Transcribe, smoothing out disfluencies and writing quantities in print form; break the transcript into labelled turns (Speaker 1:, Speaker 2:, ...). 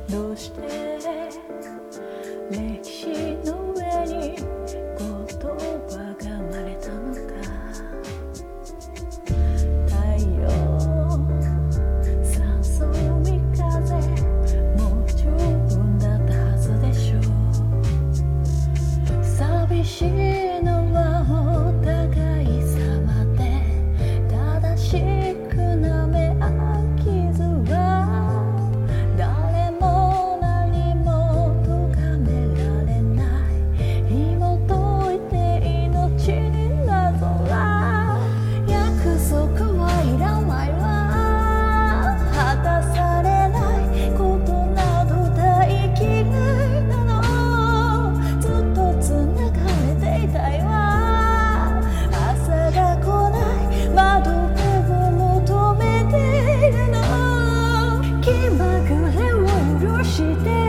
Speaker 1: どうして歴史の上に言葉が生まれたのか。太陽、酸素、海風、もう十分だったはずでしょう。寂しいのはお互い様で、正しくなめ合う傷は誰も何も咎められない。紐解いて命になぞら、約束はいらないわ。果たされないことなど大嫌いなの。ずっと繋がれていたいわ。朝が来ない窓辺を求めているの。気まぐれを許して